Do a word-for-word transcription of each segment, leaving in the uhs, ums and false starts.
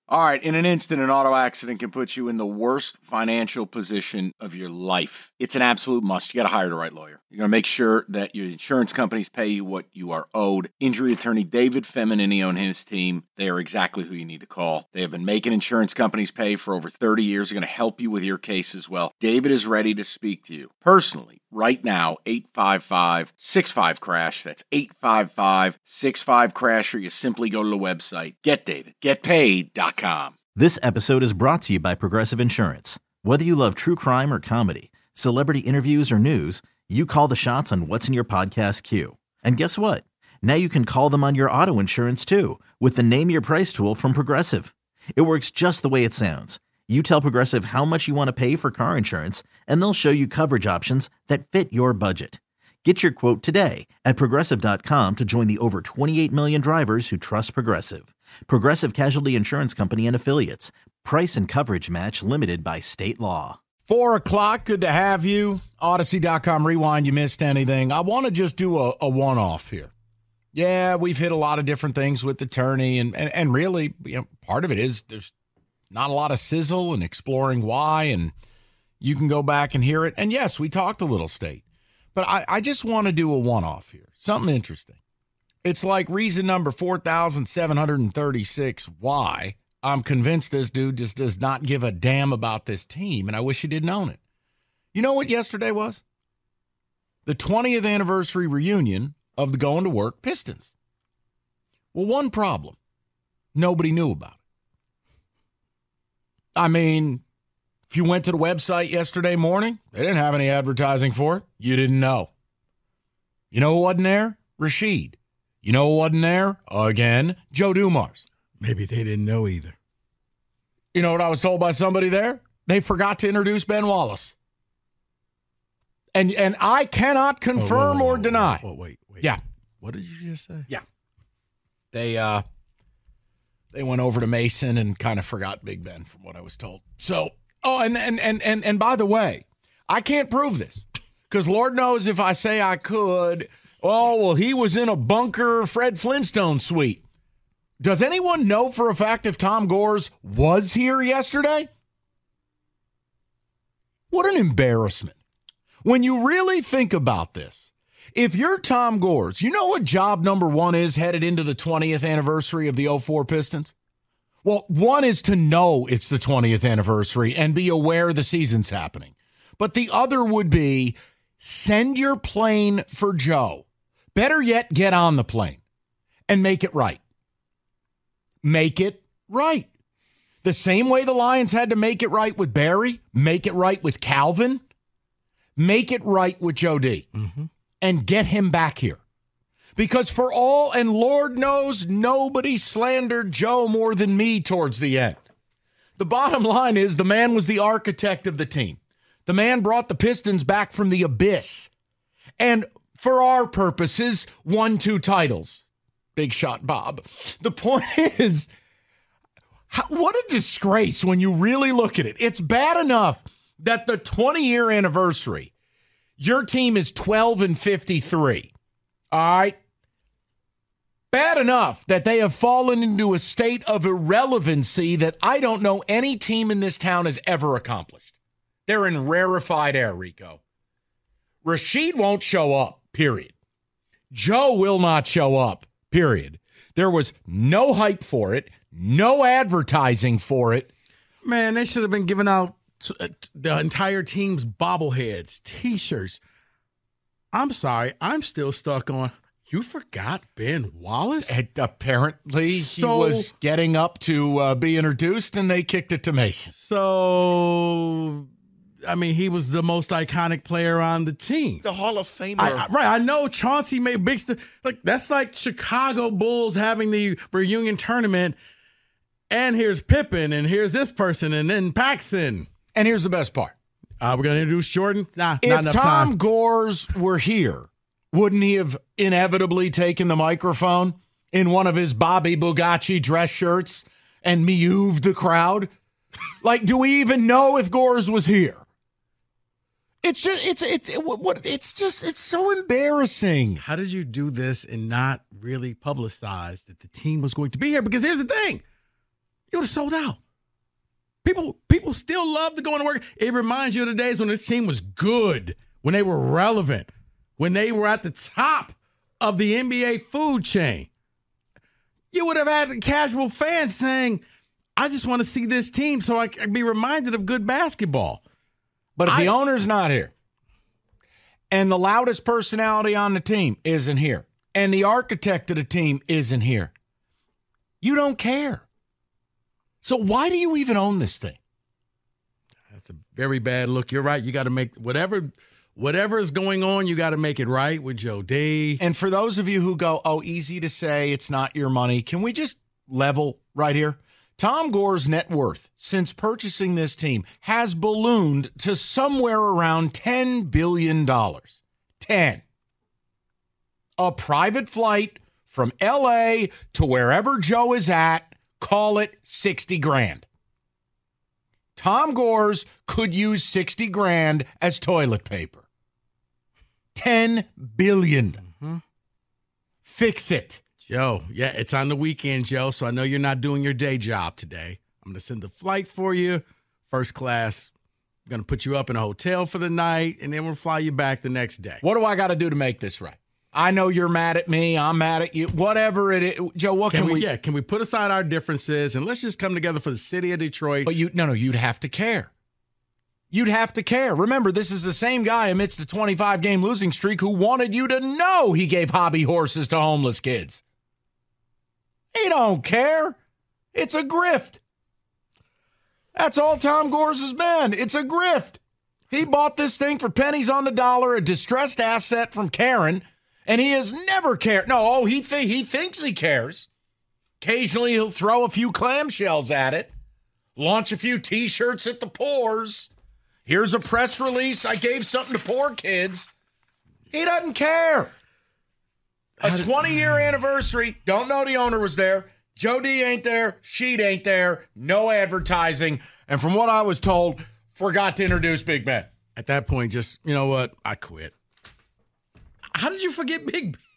All right, in an instant, an auto accident can put you in the worst financial position of your life. It's an absolute must. You got to hire the right lawyer. You're going to make sure that your insurance companies pay you what you are owed. Injury attorney David Feminini and his team, they are exactly who you need to call. They have been making insurance companies pay for over thirty years. They're going to help you with your case as well. David is ready to speak to you personally right now. eight five five, six five, crash. That's eight five five, six five, crash, or you simply go to the website get david get paid dot com. This episode is brought to you by Progressive Insurance. Whether you love true crime or comedy, celebrity interviews or news, you call the shots on what's in your podcast queue. And guess what? Now you can call them on your auto insurance too with the Name Your Price tool from Progressive. It works just the way it sounds. You tell Progressive how much you want to pay for car insurance, and they'll show you coverage options that fit your budget. Get your quote today at Progressive dot com to join the over twenty-eight million drivers who trust Progressive. Progressive Casualty Insurance Company and Affiliates. Price and coverage match limited by state law. Four o'clock, good to have you. Odyssey dot com rewind, you missed anything. I want to just do a, a one-off here. Yeah, we've hit a lot of different things with the tourney, and, and, and really, you know, part of it is there's not a lot of sizzle and exploring why, and you can go back and hear it. And yes, we talked a little state. But I, I just want to do a one-off here, something interesting. It's like reason number four thousand seven hundred thirty-six why I'm convinced this dude just does not give a damn about this team, and I wish he didn't own it. You know what yesterday was? The twentieth anniversary reunion of the Going to Work Pistons. Well, one problem. Nobody knew about it. I mean, if you went to the website yesterday morning, they didn't have any advertising for it. You didn't know. You know who wasn't there? Rashid. You know who wasn't there? Again, Joe Dumars. Maybe they didn't know either. You know what I was told by somebody there? They forgot to introduce Ben Wallace. And and I cannot confirm whoa, whoa, or whoa, deny. Whoa, wait, wait. Yeah. What did you just say? Yeah. They uh they went over to Mason and kind of forgot Big Ben from what I was told. So, oh, and and and and, and by the way, I can't prove this because Lord knows if I say I could, oh, well, he was in a bunker Fred Flintstone suite. Does anyone know for a fact if Tom Gores was here yesterday? What an embarrassment. When you really think about this, if you're Tom Gores, you know what job number one is headed into the twentieth anniversary of the oh four Pistons? Well, one is to know it's the twentieth anniversary and be aware the season's happening. But the other would be send your plane for Joe. Better yet, get on the plane and make it right. Make it right. The same way the Lions had to make it right with Barry, make it right with Calvin, make it right with Joe D. Mm-hmm. And get him back here. Because for all, and Lord knows, nobody slandered Joe more than me towards the end. The bottom line is the man was the architect of the team. The man brought the Pistons back from the abyss. And for our purposes, won two titles. Big shot, Bob. The point is, how, what a disgrace when you really look at it. It's bad enough that the twenty-year anniversary, your team is twelve and fifty-three. All right? Bad enough that they have fallen into a state of irrelevancy that I don't know any team in this town has ever accomplished. They're in rarefied air, Rico. Rashid won't show up, period. Joe will not show up, period. There was no hype for it, no advertising for it. Man, they should have been giving out the entire team's bobbleheads, T-shirts. I'm sorry, I'm still stuck on, you forgot Ben Wallace? And apparently so, he was getting up to uh, be introduced, and they kicked it to Mason. So, I mean, he was the most iconic player on the team. The Hall of Famer. I, I, right, I know Chauncey made big stuff. Like, that's like Chicago Bulls having the reunion tournament, and here's Pippen, and here's this person, and then Paxson. And here's the best part. Uh, we're going to introduce Jordan? Nah, if not enough Tom time. Gores were here, wouldn't he have inevitably taken the microphone in one of his Bobby Bugacci dress shirts and mewed the crowd? Like, do we even know if Gores was here? It's just, it's, it's, it, what, it's just, it's so embarrassing. How did you do this and not really publicize that the team was going to be here? Because here's the thing. it would have sold out. People, people still love to go into work. It reminds you of the days when this team was good, when they were relevant, when they were at the top of the N B A food chain. You would have had casual fans saying, I just want to see this team so I can be reminded of good basketball. But if I, the owner's not here, and the loudest personality on the team isn't here, and the architect of the team isn't here, you don't care. So why do you even own this thing? That's a very bad look. You're right. You got to make whatever whatever is going on, you got to make it right with Joe D. And for those of you who go, oh, easy to say, it's not your money, can we just level right here? Tom Gore's net worth since purchasing this team has ballooned to somewhere around ten billion dollars. ten. A private flight from L A to wherever Joe is at, call it sixty grand. Tom Gore's could use sixty grand as toilet paper. ten billion dollars. Mm-hmm. Fix it. Joe, yeah, it's on the weekend, Joe, so I know you're not doing your day job today. I'm going to send the flight for you, first class. I'm going to put you up in a hotel for the night, and then we'll fly you back the next day. What do I got to do to make this right? I know you're mad at me. I'm mad at you. Whatever it is. Joe, what can, can we, we... Yeah, can we put aside our differences, and let's just come together for the city of Detroit? But you, no, no, you'd have to care. You'd have to care. Remember, this is the same guy amidst a twenty-five game losing streak who wanted you to know he gave hobby horses to homeless kids. He don't care. It's a grift. That's all Tom Gore's has been. It's a grift. He bought this thing for pennies on the dollar, a distressed asset from Karen, and he has never cared. No, oh, he th- he thinks he cares. Occasionally he'll throw a few clamshells at it, launch a few T-shirts at the pores. Here's a press release. I gave something to poor kids. He doesn't care. A twenty-year anniversary. Don't know the owner was there. Joe D ain't there. Sheet ain't there. No advertising. And from what I was told, forgot to introduce Big Ben. At that point, just, you know what? I quit. How did you forget Big Ben?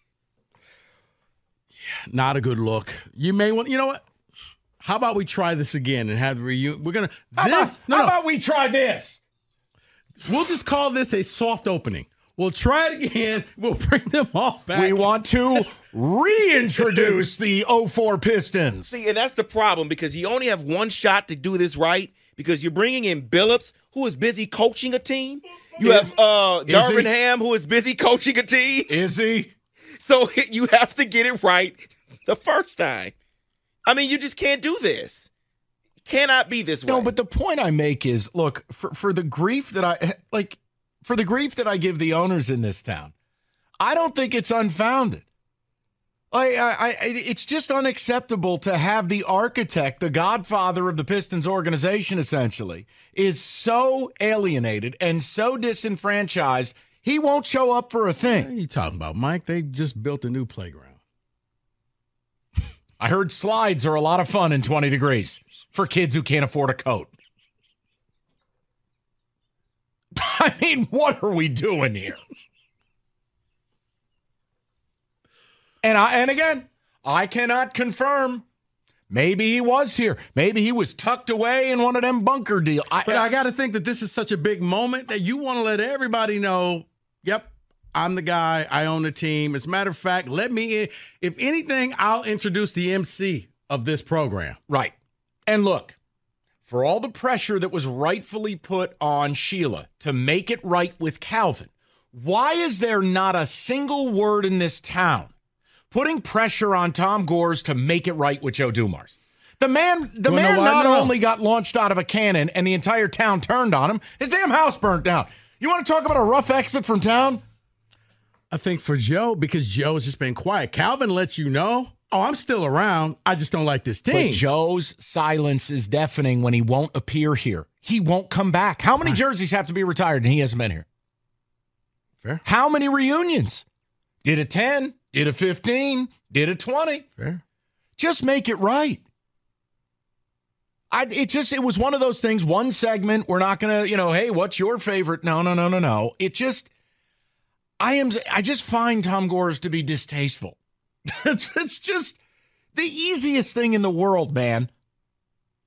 Yeah, not a good look. You may want, you know what? How about we try this again and have the reunion? We're going to, How, this, about, no, how no. about we try this? We'll just call this a soft opening. We'll try it again. We'll bring them all back. We want to reintroduce the oh four Pistons. See, and that's the problem because you only have one shot to do this right because you're bringing in Billups, who is busy coaching a team. You Is- have uh, is Darvin he? Ham, who is busy coaching a team. Is he? So you have to get it right the first time. I mean, you just can't do this. It cannot be this way. No, but the point I make is, look, for, for the grief that I, like, for the grief that I give the owners in this town, I don't think it's unfounded. Like, I, I, it's just unacceptable to have the architect, the godfather of the Pistons organization, essentially, is so alienated and so disenfranchised, he won't show up for a What thing. are you talking about, Mike? They just built a new playground. I heard slides are a lot of fun in twenty degrees for kids who can't afford a coat. I mean, what are we doing here? And I and again, I cannot confirm. Maybe he was here. Maybe he was tucked away in one of them bunker deals. I, But I got to think that this is such a big moment that you want to let everybody know, yep, I'm the guy. I own the team. As a matter of fact, let me in. If anything, I'll introduce the M C of this program. Right. And look, for all the pressure that was rightfully put on Sheila to make it right with Calvin, why is there not a single word in this town putting pressure on Tom Gores to make it right with Joe Dumars? The man, the You wanna man know why? not No. only got launched out of a cannon and the entire town turned on him, his damn house burnt down. You want to talk about a rough exit from town? I think for Joe, because Joe has just been quiet. Calvin lets you know, oh, I'm still around. I just don't like this team. But Joe's silence is deafening when he won't appear here. He won't come back. How many Right. jerseys have to be retired and he hasn't been here? Fair. How many reunions? Did a ten? Did a fifteen? Did a twenty? Fair. Just make it right. I, it just, it was one of those things, one segment, we're not going to, you know, hey, what's your favorite? No, no, no, no, no. It just, I am, I just find Tom Gores to be distasteful. it's, it's just the easiest thing in the world, man.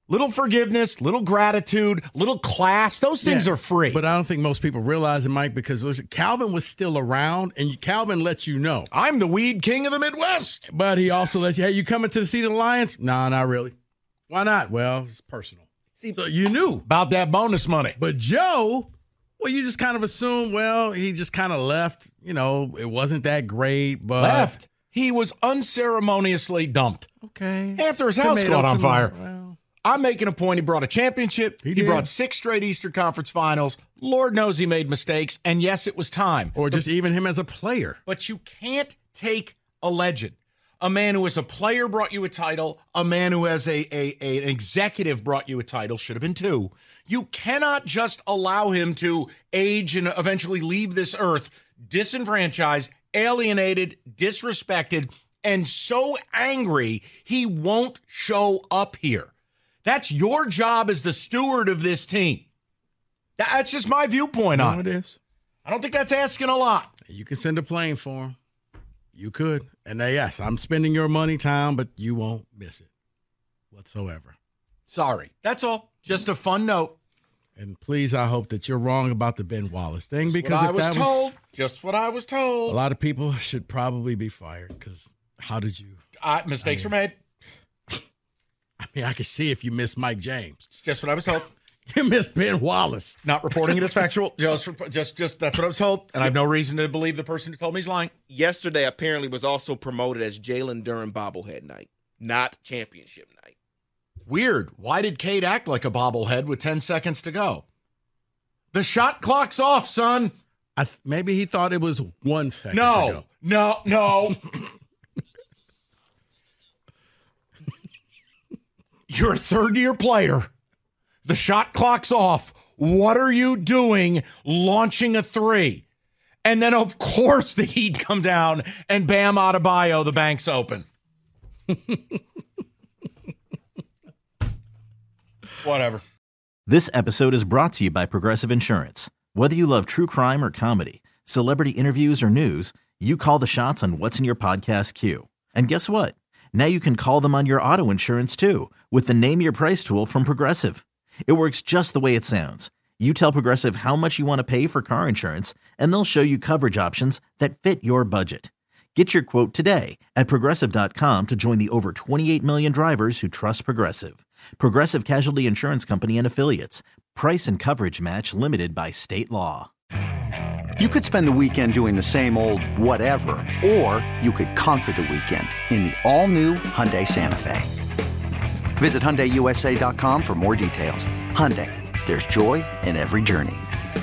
Little forgiveness, little gratitude, little class. Those things Yeah, are free. But I don't think most people realize it, Mike, because listen, Calvin was still around, and Calvin lets you know. I'm the weed king of the Midwest. But he also lets you, hey, you coming to the seat of the Lions? No, not really. Why not? Well, it's personal. See, so you knew. About that bonus money. But Joe, well, you just kind of assume, well, he just kind of left. You know, it wasn't that great, but. Left. He was unceremoniously dumped. Okay. After his house Tomato, caught on tomato. fire. Well, I'm making a point. He brought a championship. He He, did. brought six straight Eastern Conference finals. Lord knows he made mistakes. And yes, it was time. or just even him as a player. But you can't take a legend. A man who as a player brought you a title, a man who as a, a, a an executive brought you a title, should have been two. You cannot just allow him to age and eventually leave this earth disenfranchised, alienated, disrespected, and so angry he won't show up here. That's your job as the steward of this team. That's just my viewpoint You know on it it. is. I don't think that's asking a lot. You can send a plane for him. You could. And uh, yes, I'm spending your money, Tom, but you won't miss it whatsoever. Sorry. That's all. Just a fun note. And please, I hope that you're wrong about the Ben Wallace thing, Just because what I if was that told. Just what I was a told. lot of people should probably be fired, because how did you? Uh, mistakes were made. I mean, I could see if you miss Mike James. It's just what I was told. You miss Ben Wallace. Not reporting it as factual. Just, just, just that's what I was told, and I have no reason to believe the person who told me he's lying. Yesterday apparently was also promoted as Jalen Duren bobblehead night, not championship night. Weird. Why did Cade act like a bobblehead with ten seconds to go? The shot clock's off, son. I th- maybe he thought it was one second to No, go. no, no. You're a third-year player. The shot clock's off. What are you doing launching a three? And then, of course, the Heat come down and Bam Adebayo, the bank's open. Whatever. This episode is brought to you by Progressive Insurance. Whether you love true crime or comedy, celebrity interviews or news, you call the shots on what's in your podcast queue. And guess what? Now you can call them on your auto insurance too with the Name Your Price tool from Progressive. It works just the way it sounds. You tell Progressive how much you want to pay for car insurance, and they'll show you coverage options that fit your budget. Get your quote today at Progressive dot com to join the over twenty-eight million drivers who trust Progressive. Progressive Casualty Insurance Company and Affiliates. Price and coverage match limited by state law. You could spend the weekend doing the same old whatever, or you could conquer the weekend in the all-new Hyundai Santa Fe. Visit Hyundai U S A dot com for more details. Hyundai, there's joy in every journey.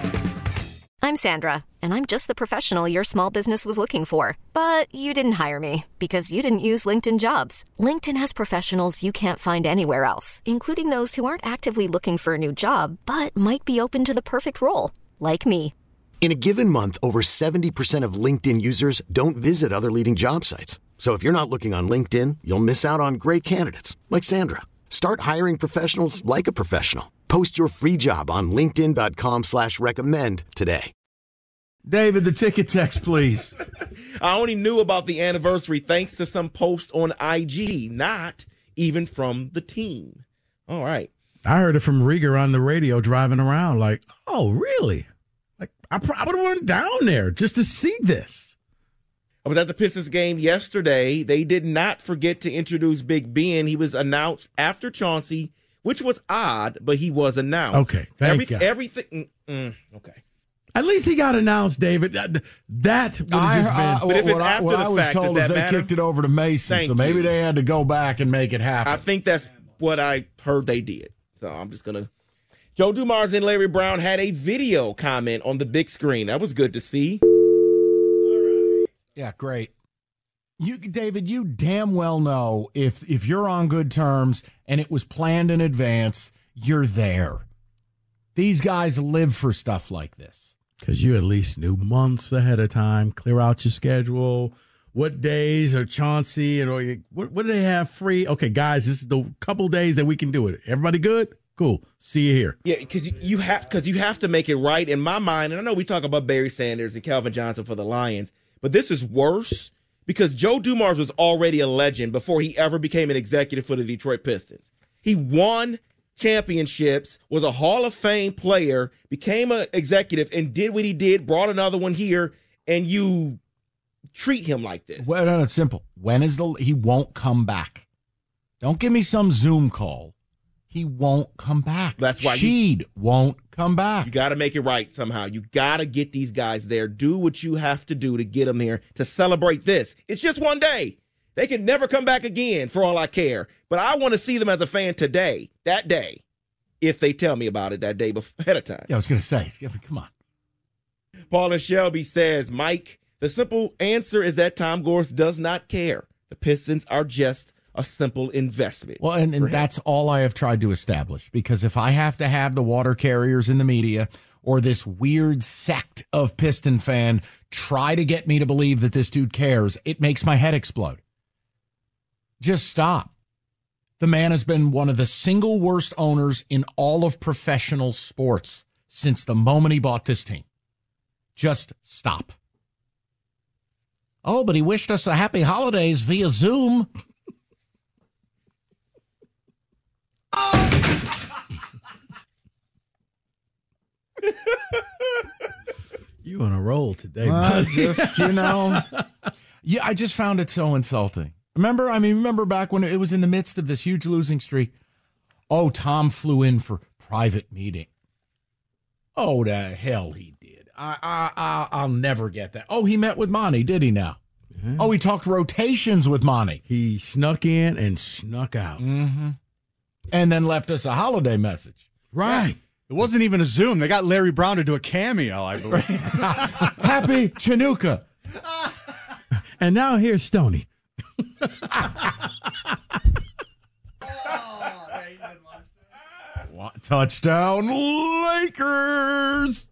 I'm Sandra, and I'm just the professional your small business was looking for. But you didn't hire me because you didn't use LinkedIn Jobs. LinkedIn has professionals you can't find anywhere else, including those who aren't actively looking for a new job, but might be open to the perfect role, like me. In a given month, over seventy percent of LinkedIn users don't visit other leading job sites. So if you're not looking on LinkedIn, you'll miss out on great candidates like Sandra. Start hiring professionals like a professional. Post your free job on linkedin dot com slash recommend today. David, the ticket text, please. I only knew about the anniversary thanks to some post on I G, not even from the team. All right. I heard it from Rieger on the radio driving around like, oh, really? Like, I probably went down there just to see this. I was at the Pistons game yesterday. They did not forget to introduce Big Ben. He was announced after Chauncey, which was odd, but he was announced. Okay, thank Every, God. Everything. Mm, mm, okay. At least he got announced, David. That, that would have just been. I, But if what it's I, after what the I was fact, does told that is they matter? kicked it over to Mason, Thank so maybe you. they had to go back and make it happen. I think that's what I heard they did. So I'm just going to. Joe Dumars and Larry Brown had a video comment on the big screen. That was good to see. Yeah, great. You, David, you damn well know if if you're on good terms and it was planned in advance, you're there. These guys live for stuff like this. Because you at least knew months ahead of time, clear out your schedule. What days are Chauncey and or you- what, what do they have free? Okay, guys, this is the couple days that we can do it. Everybody good? Cool. See you here. Yeah, because you have because you have to make it right in my mind. And I know we talk about Barry Sanders and Calvin Johnson for the Lions, but this is worse because Joe Dumars was already a legend before he ever became an executive for the Detroit Pistons. He won championships, was a Hall of Fame player, became an executive, and did what he did, brought another one here, and you treat him like this? Well, no, it's simple. When is the he won't come back? Don't give me some Zoom call. He won't come back. That's why Sheed you, won't come back. You got to make it right somehow. You got to get these guys there. Do what you have to do to get them there to celebrate this. It's just one day. They can never come back again for all I care. But I want to see them as a fan today, that day, if they tell me about it that day ahead of time. Yeah, I was going to say, come on. Paul and Shelby says, Mike, the simple answer is that Tom Gores does not care. The Pistons are just a simple investment. Well, and, and that's all I have tried to establish, because if I have to have the water carriers in the media or this weird sect of Piston fan try to get me to believe that this dude cares, it makes my head explode. Just stop. The man has been one of the single worst owners in all of professional sports since the moment he bought this team. Just stop. Oh, but he wished us a happy holidays via Zoom. You on a roll today, uh, buddy. Just, you know. Yeah, I just found it so insulting. Remember, I mean, remember back when it was in the midst of this huge losing streak? Oh, Tom flew in for private meeting. Oh, the hell he did. I, I, I, I'll never get that. Oh, he met with Monty, did he now? Mm-hmm. Oh, he talked rotations with Monty. He snuck in and snuck out. Mm-hmm. And then left us a holiday message. Right. It wasn't even a Zoom. They got Larry Brown to do a cameo, I believe. Happy Chinooka. And now here's Stoney. Touchdown, Lakers.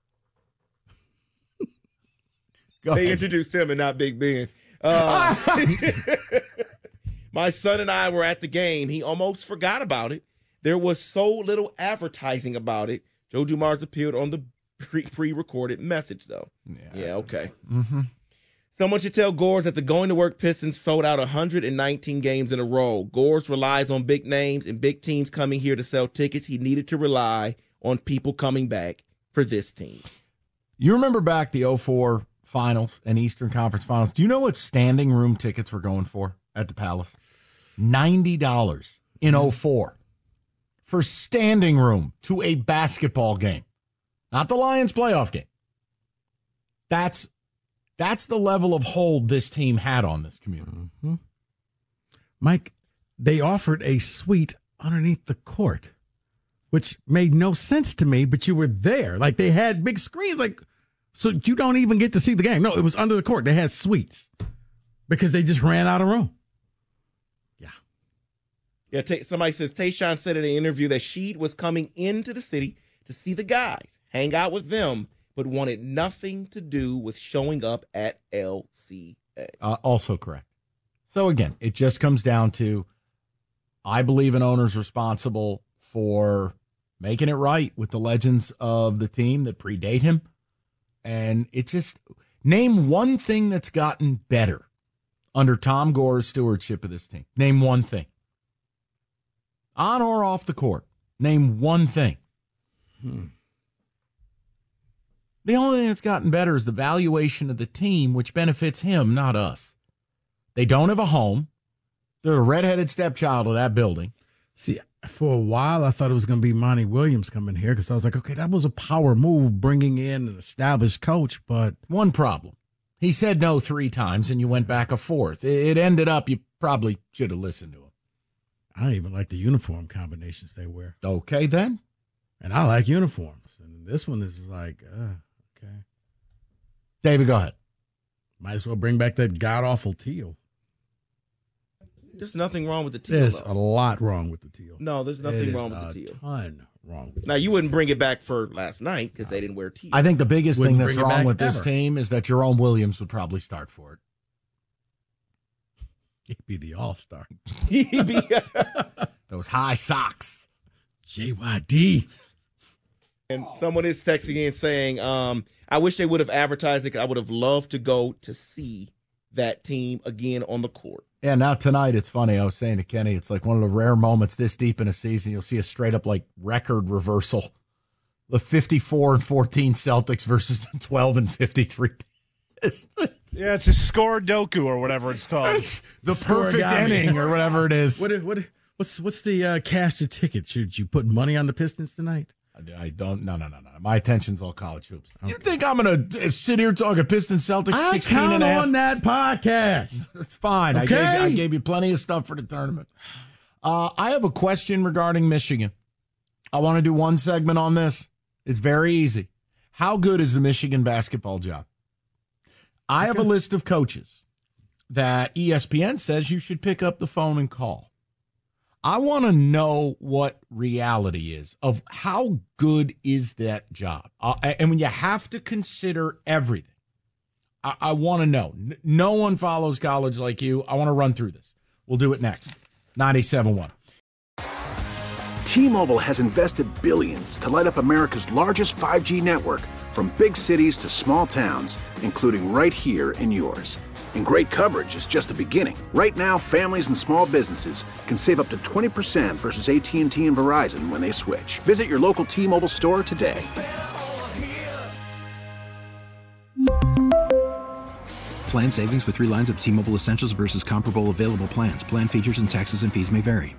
Go they ahead. introduced him and not Big Ben. Uh, my son and I were at the game. He almost forgot about it. There was so little advertising about it. Joe Dumars appeared on the pre- pre-recorded message, though. Yeah, yeah okay. Mm-hmm. Someone should tell Gores that the going-to-work Pistons sold out one hundred nineteen games in a row. Gores relies on big names and big teams coming here to sell tickets. He needed to rely on people coming back for this team. You remember back the oh four finals and Eastern Conference finals. Do you know what standing room tickets were going for at the Palace? ninety dollars in oh four for standing room to a basketball game. Not the Lions playoff game. That's That's the level of hold this team had on this community. Mm-hmm. Mike, they offered a suite underneath the court, which made no sense to me, but you were there. Like, they had big screens, like, so you don't even get to see the game. No, it was under the court. They had suites because they just ran out of room. Yeah. Yeah, t- somebody says, Tayshaun said in an interview that Sheed was coming into the city to see the guys, hang out with them, but wanted nothing to do with showing up at L C A. Uh, also correct. So, again, it just comes down to, I believe an owner's responsible for making it right with the legends of the team that predate him. And it just, name one thing that's gotten better under Tom Gore's stewardship of this team. Name one thing. On or off the court. Name one thing. Hmm. The only thing that's gotten better is the valuation of the team, which benefits him, not us. They don't have a home. They're a redheaded stepchild of that building. See, for a while, I thought it was going to be Monty Williams coming here because I was like, okay, that was a power move bringing in an established coach, but... One problem. He said no three times, and you went back a fourth. It ended up you probably should have listened to him. I don't even like the uniform combinations they wear. Okay, then. And I like uniforms. And this one is like, uh, okay. David, go ahead. Might as well bring back that god-awful teal. There's nothing wrong with the teal. There's though. a lot wrong with the teal. No, there's nothing it wrong with the teal. teal. Ton wrong with now, you wouldn't bring it back for last night because they didn't wear teal. I think the biggest Wouldn't thing that's bring it wrong back with this ever. team is that Jerome Williams would probably start for it. He'd be the all-star. He'd be Those high socks. J Y D. And someone is texting in saying, um, I wish they would have advertised it. I would have loved to go to see that team again on the court. Yeah, now tonight, it's funny. I was saying to Kenny, it's like one of the rare moments this deep in a season, you'll see a straight up like record reversal. The fifty-four and fourteen Celtics versus the twelve and fifty-three Pistons. Yeah, it's a score doku or whatever it's called. It's the perfect inning or whatever it is. What, what, what's what's the uh, cash to ticket? Should you put money on the Pistons tonight? I, I don't. No, no, no, no. My attention's all college hoops. Okay. You think I'm going to sit here talking Pistons Celtics I sixteen count and a half? on that podcast. That's fine. Okay. I, gave, I gave you plenty of stuff for the tournament. Uh, I have a question regarding Michigan. I want to do one segment on this. It's very easy. How good is the Michigan basketball job? I have a list of coaches that E S P N says you should pick up the phone and call. I want to know what reality is of how good is that job. Uh, and when you have to consider everything, I, I want to know. N- no one follows college like you. I want to run through this. We'll do it next. ninety-seven point one. T-Mobile has invested billions to light up America's largest five G network, from big cities to small towns, including right here in yours. And great coverage is just the beginning. Right now, families and small businesses can save up to twenty percent versus A T and T and Verizon when they switch. Visit your local T-Mobile store today. Plan savings with three lines of T-Mobile Essentials versus comparable available plans. Plan features and taxes and fees may vary.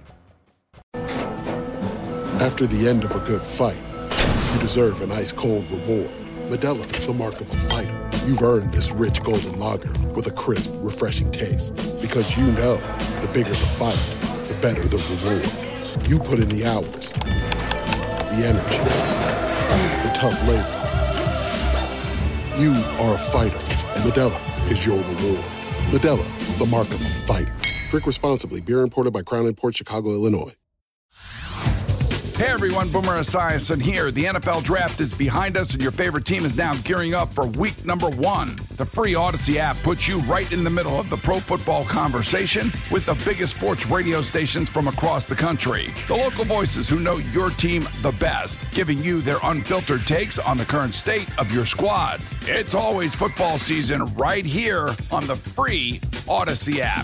After the end of a good fight, you deserve an ice-cold reward. Modelo, the mark of a fighter. You've earned this rich golden lager with a crisp, refreshing taste. Because you know, the bigger the fight, the better the reward. You put in the hours, the energy, the tough labor. You are a fighter, and Modelo is your reward. Modelo, the mark of a fighter. Drink responsibly. Beer imported by Crown Imports, Chicago, Illinois. Hey everyone, Boomer Esiason here. The N F L Draft is behind us and your favorite team is now gearing up for week number one. The free Odyssey app puts you right in the middle of the pro football conversation with the biggest sports radio stations from across the country. The local voices who know your team the best, giving you their unfiltered takes on the current state of your squad. It's always football season right here on the free Odyssey app.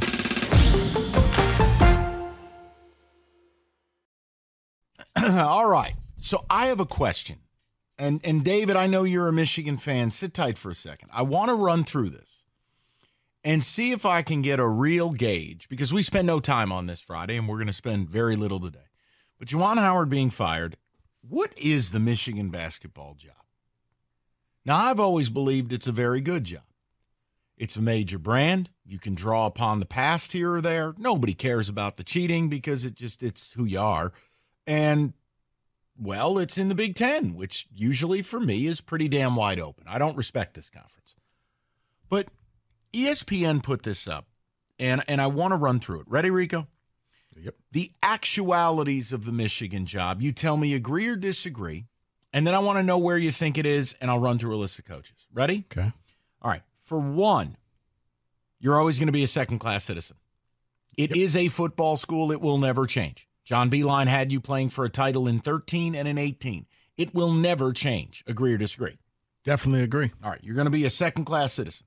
All right. So I have a question. And and David, I know you're a Michigan fan. Sit tight for a second. I want to run through this and see if I can get a real gauge, because we spend no time on this Friday and we're going to spend very little today. But Juwan Howard being fired, what is the Michigan basketball job? Now, I've always believed it's a very good job. It's a major brand. You can draw upon the past here or there. Nobody cares about the cheating because it just it's who you are. And, well, it's in the Big Ten, which usually for me is pretty damn wide open. I don't respect this conference. But E S P N put this up, and, and I want to run through it. Ready, Rico? Yep. The actualities of the Michigan job. You tell me agree or disagree, and then I want to know where you think it is, and I'll run through a list of coaches. Ready? Okay. All right. For one, you're always going to be a second-class citizen. It yep. is a football school. It will never change. John Beilein had you playing for a title in thirteen and in eighteen. It will never change. Agree or disagree? Definitely agree. All right. You're going to be a second-class citizen.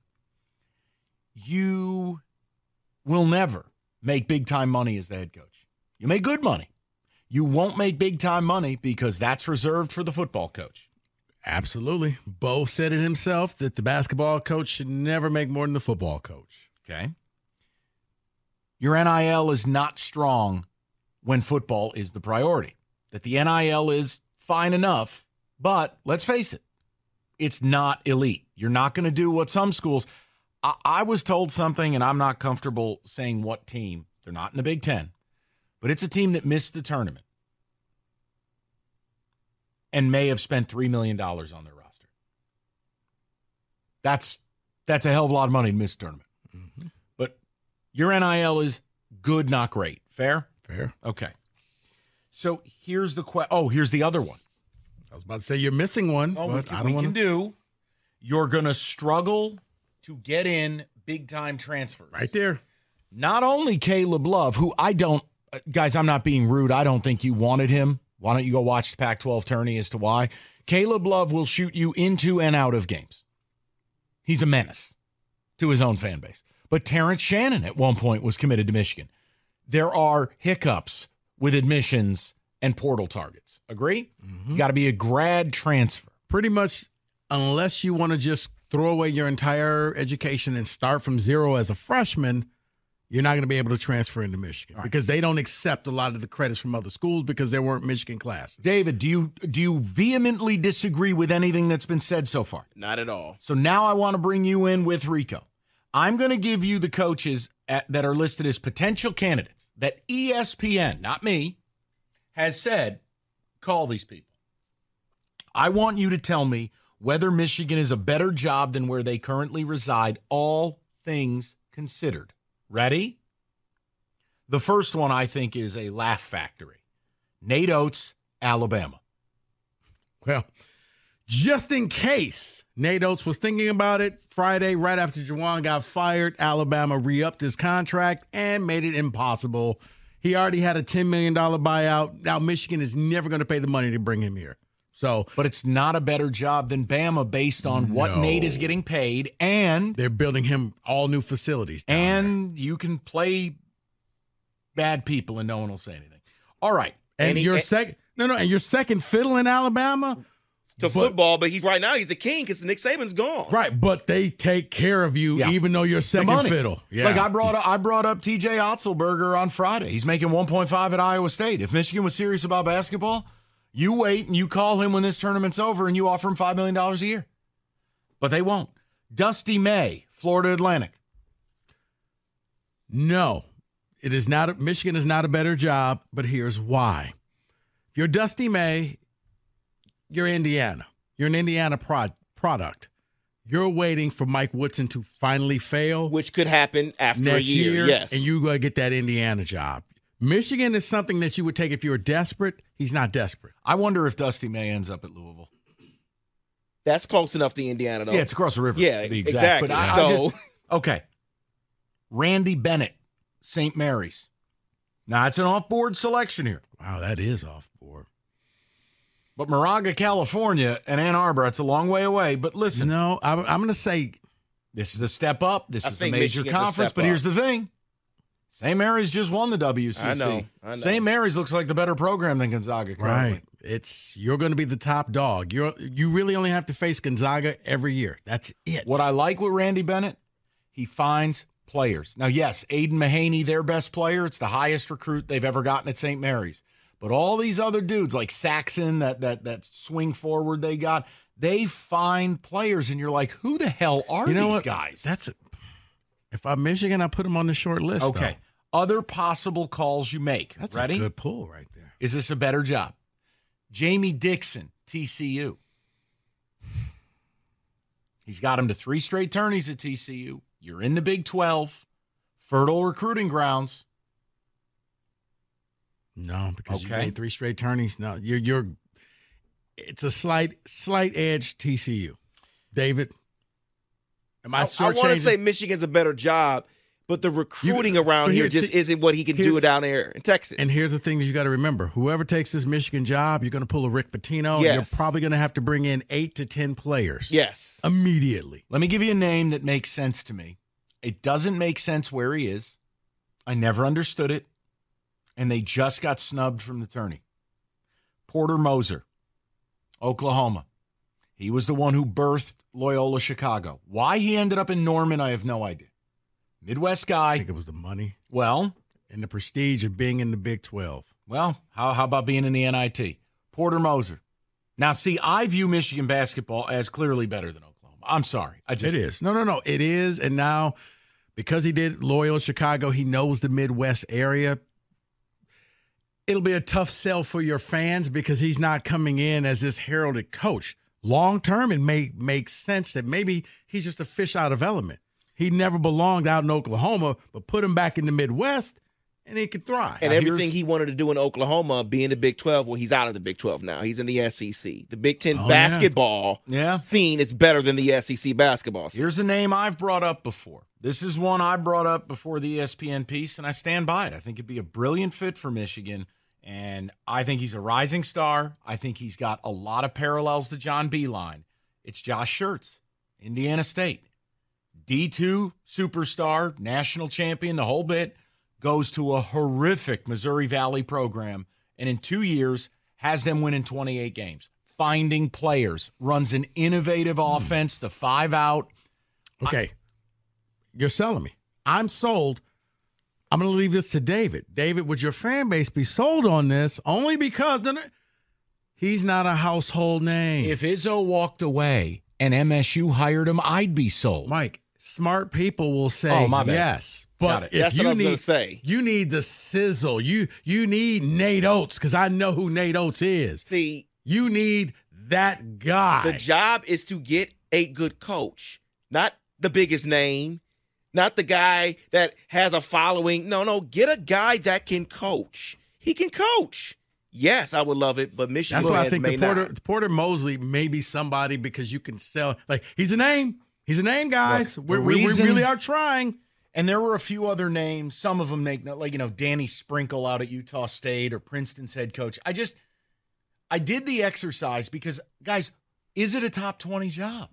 You will never make big-time money as the head coach. You make good money. You won't make big-time money because that's reserved for the football coach. Absolutely. Bo said it himself that the basketball coach should never make more than the football coach. Okay. Your N I L is not strong when football is the priority. That the N I L is fine enough, but let's face it, it's not elite. You're not going to do what some schools. I, I was told something, and I'm not comfortable saying what team. They're not in the Big Ten, but it's a team that missed the tournament and may have spent three million dollars on their roster. That's that's a hell of a lot of money to miss the tournament. Mm-hmm. But your N I L is good, not great. Fair? Fair. Okay. So here's the question. Oh, here's the other one. I was about to say you're missing one. Oh, but we can, I don't we wanna... can do. You're going to struggle to get in big-time transfers. Right there. Not only Caleb Love, who I don't, uh, guys, I'm not being rude. I don't think you wanted him. Why don't you go watch the Pac twelve tourney as to why? Caleb Love will shoot you into and out of games. He's a menace to his own fan base. But Terrence Shannon at one point was committed to Michigan. There are hiccups with admissions and portal targets. Agree? Mm-hmm. You got to be a grad transfer. Pretty much, unless you want to just throw away your entire education and start from zero as a freshman, you're not going to be able to transfer into Michigan right. because they don't accept a lot of the credits from other schools because there weren't Michigan classes. David, do you do you vehemently disagree with anything that's been said so far? Not at all. So now I want to bring you in with Rico. I'm going to give you the coaches at, that are listed as potential candidates that E S P N, not me, has said, call these people. I want you to tell me whether Michigan is a better job than where they currently reside, all things considered. Ready? The first one I think is a laugh factory. Nate Oates, Alabama. Well, just in case Nate Oates was thinking about it, Friday, right after Juwan got fired, Alabama re-upped his contract and made it impossible. He already had a ten million dollars buyout. Now Michigan is never going to pay the money to bring him here. So, but it's not a better job than Bama based on no. what Nate is getting paid, and they're building him all new facilities. And there. you can play bad people and no one will say anything. All right, and, and your he, second no no, and your second fiddle in Alabama to but, football, but he's right now he's the king because Nick Saban's gone. Right, but they take care of you yeah. even though you're second fiddle. Yeah. Like I brought up, I brought up T J Otzelberger on Friday. He's making one point five at Iowa State. If Michigan was serious about basketball, you wait and you call him when this tournament's over and you offer him five million dollars a year. But they won't. Dusty May, Florida Atlantic. No, it is not. A, Michigan is not a better job, but here's why. If you're Dusty May, you're Indiana. You're an Indiana prod, product. You're waiting for Mike Woodson to finally fail. Which could happen after next a year, year, yes. And you're going to get that Indiana job. Michigan is something that you would take if you were desperate. He's not desperate. I wonder if Dusty May ends up at Louisville. That's close enough to Indiana, though. Yeah, it's across the river. Yeah, to be exact. exactly. But I, so, I just, okay. Randy Bennett, Saint Mary's. Now, it's an off-board selection here. Wow, that is off-board. But Moraga, California, and Ann Arbor, it's a long way away. But listen. No, I'm, I'm going to say. This is a step up. This I is a major Michigan's conference. A but up. here's the thing. Saint Mary's just won the W C C. I know. I know. Saint Mary's looks like the better program than Gonzaga currently. Right. It's you're going to be the top dog. You're you really only have to face Gonzaga every year. That's it. What I like with Randy Bennett, he finds players. Now, yes, Aiden Mahaney, their best player. It's the highest recruit they've ever gotten at Saint Mary's. But all these other dudes like Saxon, that that that swing forward they got, they find players, and you're like, who the hell are you know these what? guys? That's a, if I'm Michigan, I put them on the short list. Okay. Though. Other possible calls you make. That's Ready? a good pull right there. Is this a better job? Jamie Dixon, T C U. He's got him to three straight tourneys at T C U. You're in the Big twelve. Fertile recruiting grounds. No, because okay. you made three straight tourneys. No, you're you're. It's a slight slight edge T C U. David, am I? I, I want to say Michigan's a better job, but the recruiting you, around here just see, isn't what he can do down there in Texas. And here's the thing that you got to remember: whoever takes this Michigan job, you're going to pull a Rick Pitino. Yes. You're probably going to have to bring in eight to ten players. Yes, immediately. Let me give you a name that makes sense to me. It doesn't make sense where he is. I never understood it. And they just got snubbed from the tourney. Porter Moser, Oklahoma. He was the one who birthed Loyola Chicago. Why he ended up in Norman, I have no idea. Midwest guy. I think it was the money. Well. And the prestige of being in the Big twelve. Well, how, how about being in the N I T? Porter Moser. Now, see, I view Michigan basketball as clearly better than Oklahoma. I'm sorry. I just It is. No, no, no. It is. And now, because he did Loyola Chicago, he knows the Midwest area. It'll be a tough sell for your fans because he's not coming in as this heralded coach. Long term, it may make sense that maybe he's just a fish out of element. He never belonged out in Oklahoma, but put him back in the Midwest, and he could thrive. And now, everything he wanted to do in Oklahoma, be in the Big twelve, well, he's out of the Big twelve now. He's in the S E C. The Big Ten oh, basketball yeah. Yeah. scene is better than the S E C basketball scene. Here's a name I've brought up before. This is one I brought up before the E S P N piece, and I stand by it. I think it'd be a brilliant fit for Michigan. And I think he's a rising star. I think he's got a lot of parallels to John Beilein. It's Josh Schertz, Indiana State. D two superstar, national champion, the whole bit, goes to a horrific Missouri Valley program, and in two years has them winning twenty-eight games. Finding players, runs an innovative mm. offense, the five out. Okay. I, You're selling me. I'm sold. I'm going to leave this to David. David, would your fan base be sold on this only because he's not a household name? If Izzo walked away and M S U hired him, I'd be sold. Mike, smart people will say oh, my bad. yes. But if That's you what I was need, going to say. You need the sizzle. You you need Nate Oates, because I know who Nate Oates is. See, you need that guy. The job is to get a good coach, not the biggest name. Not the guy that has a following. No, no, get a guy that can coach. He can coach. Yes, I would love it, but Michigan That's why I think may the Porter, not. Porter Mosley may be somebody because you can sell. Like, he's a name. He's a name, guys. Look, we reason, we really are trying. And there were a few other names. Some of them make, like, you know, Danny Sprinkle out at Utah State or Princeton's head coach. I just, I did the exercise because, guys, is it a top twenty job?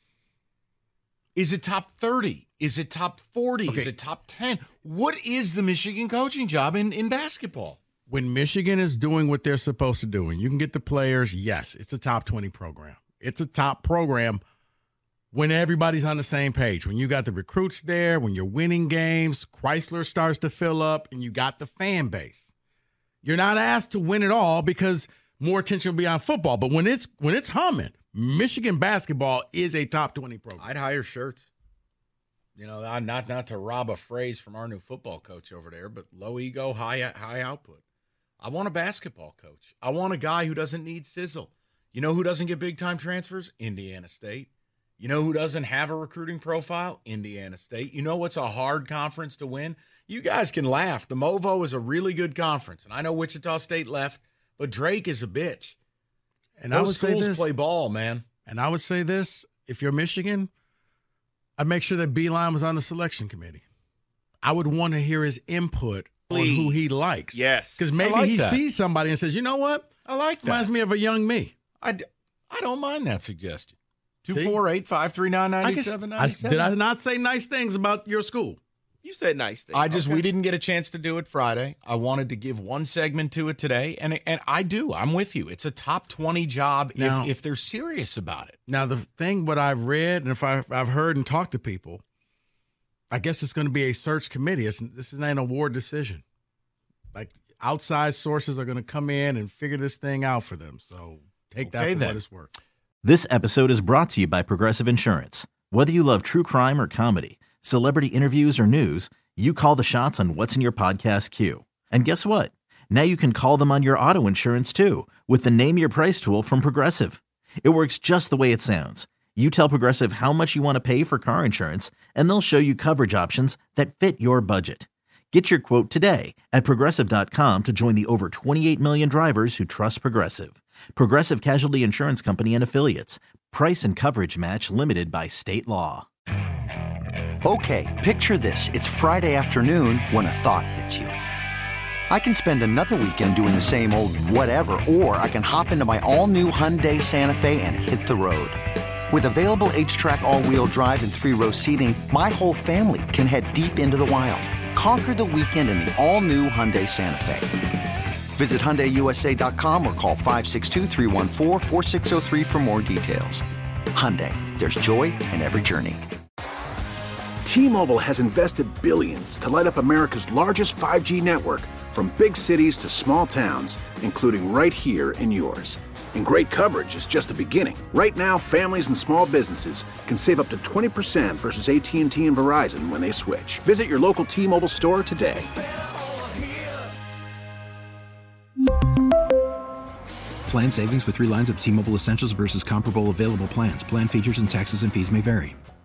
Is it top thirty? Is it top forty? Okay. Is it top ten? What is the Michigan coaching job in, in basketball? When Michigan is doing what they're supposed to do, and you can get the players, yes, it's a top twenty program. It's a top program when everybody's on the same page. When you got the recruits there, when you're winning games, Chrysler starts to fill up, and you got the fan base. You're not asked to win it all because more attention will be on football. But when it's when it's humming, Michigan basketball is a top twenty program. I'd hire shirts. You know, not not to rob a phrase from our new football coach over there, but low ego, high high output. I want a basketball coach. I want a guy who doesn't need sizzle. You know who doesn't get big-time transfers? Indiana State. You know who doesn't have a recruiting profile? Indiana State. You know what's a hard conference to win? You guys can laugh. The MoVo is a really good conference, and I know Wichita State left, but Drake is a bitch. And Those I would schools say this, play ball, man. And I would say this, if you're Michigan, I'd make sure that Beilein was on the selection committee. I would want to hear his input Please. on who he likes. Yes. Because maybe like he that. sees somebody and says, you know what? I like that. Reminds me of a young me. I, d- I don't mind that suggestion. two four eight, five three nine, nine seven nine seven. Did I not say nice things about your school? You said nice things. I just, okay. we didn't get a chance to do it Friday. I wanted to give one segment to it today, and and I do. I'm with you. It's a top twenty job now, if, if they're serious about it. Now, the thing, what I've read, and if I've, I've heard and talked to people, I guess it's going to be a search committee. It's, this is not an award decision. Like, outside sources are going to come in and figure this thing out for them. So take Okay, that for then. what it's worth. This episode is brought to you by Progressive Insurance. Whether you love true crime or comedy, celebrity interviews or news, you call the shots on what's in your podcast queue. And guess what? Now you can call them on your auto insurance too with the Name Your Price tool from Progressive. It works just the way it sounds. You tell Progressive how much you want to pay for car insurance, and they'll show you coverage options that fit your budget. Get your quote today at Progressive dot com to join the over twenty-eight million drivers who trust Progressive. Progressive Casualty Insurance Company and Affiliates. Price and coverage match limited by state law. Okay, picture this. It's Friday afternoon when a thought hits you. I can spend another weekend doing the same old whatever, or I can hop into my all-new Hyundai Santa Fe and hit the road. With available H-Track all-wheel drive and three-row seating, my whole family can head deep into the wild. Conquer the weekend in the all-new Hyundai Santa Fe. Visit Hyundai U S A dot com or call five six two, three one four, four six zero three for more details. Hyundai, there's joy in every journey. T-Mobile has invested billions to light up America's largest five G network, from big cities to small towns, including right here in yours. And great coverage is just the beginning. Right now, families and small businesses can save up to twenty percent versus A T and T and Verizon when they switch. Visit your local T-Mobile store today. Plan savings with three lines of T-Mobile Essentials versus comparable available plans. Plan features and taxes and fees may vary.